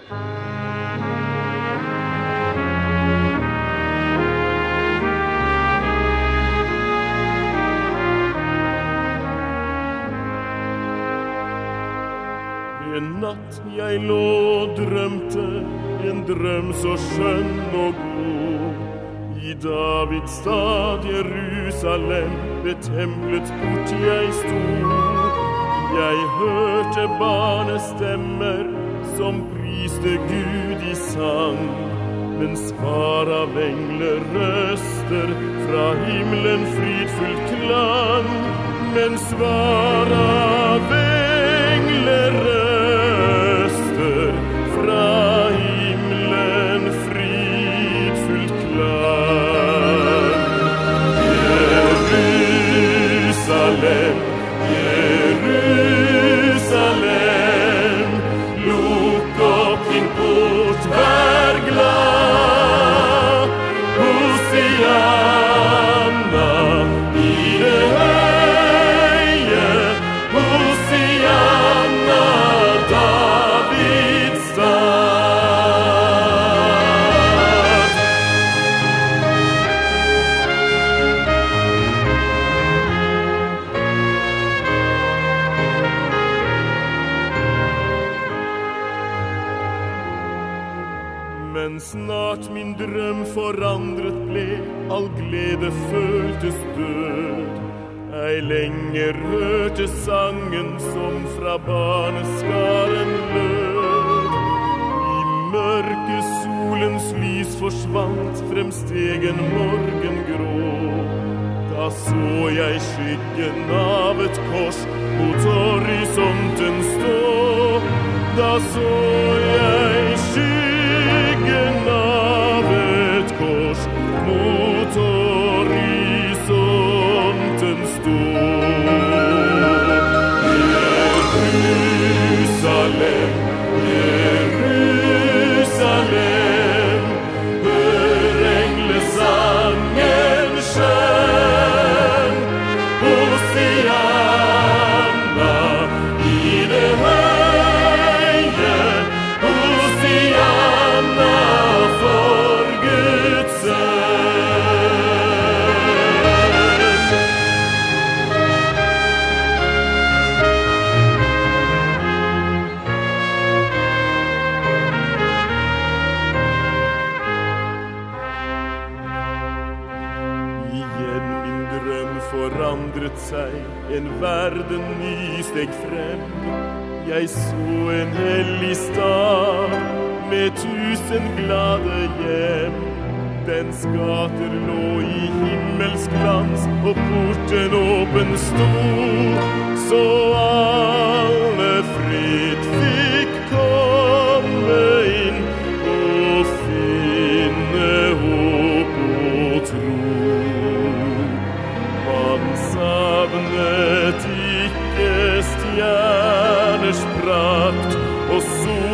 En natt jeg lå og drømte en drøm så skjønn og god. I Davids stad Jerusalem ved templets port jeg stod. Jeg hørte barnestemmer som priste Gud i sang, men svar av englerøster fra himmelen fridfullt klang. Men svar av englerøster fra himmelen fridfullt klang. Jerusalem, Jerusalem, lukk opp din port, vær glad. Hosianna i det høye, Hosianna Davids stad. Men snart min drøm forandret ble, all glede føltes død. Ei lenger hørte sangen som fra barneskaren lød. I mørke solens lys forsvant, fremsteg en morgengrå. Da så jeg skyggen av et kors mot horisonten stå. Da så jeg skyggen av et kors mot horisonten stå. Jerusalem, Jerusalem, hør englesangen skjønn. Hosianna i det høye, Hosianna for Guds sønn. Igjen min drøm forandret seg, en verden ny steg frem. Jeg så en hellig stad med 1000 glade hjem. Dens gater lå i himmelsk glans, og porten åpen stod, så alle fritt fikk komme inn og finne håp og tro. Man savnet ikke stjerners prakt og sol